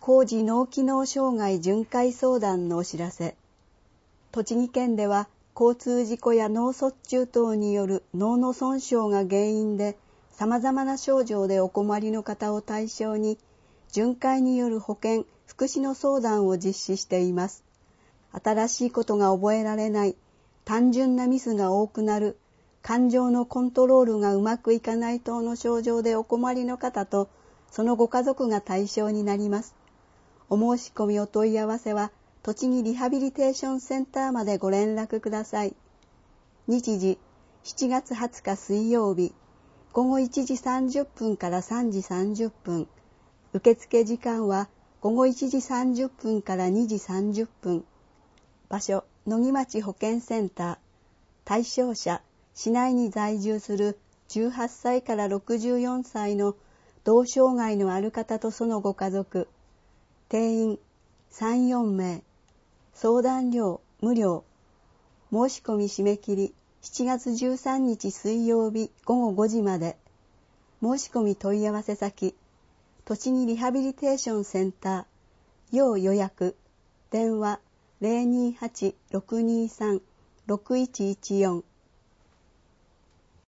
高次脳機能障害巡回相談のお知らせ。栃木県では交通事故や脳卒中等による脳の損傷が原因で様々な症状でお困りの方を対象に巡回による保健・福祉の相談を実施しています。新しいことが覚えられない、単純なミスが多くなる、感情のコントロールがうまくいかない等の症状でお困りの方とそのご家族が対象になります。お申し込みお問い合わせは栃木リハビリテーションセンターまでご連絡ください。日時7月20日水曜日午後1時30分から3時30分。受付時間は午後1時30分から2時30分。場所野木町保健センター。対象者市内に在住する18歳から64歳の同障害のある方とそのご家族。定員3、4名。相談料無料。申し込み締め切り7月13日水曜日午後5時まで。申し込み問い合わせ先栃木リハビリテーションセンター要予約電話 028-623-6114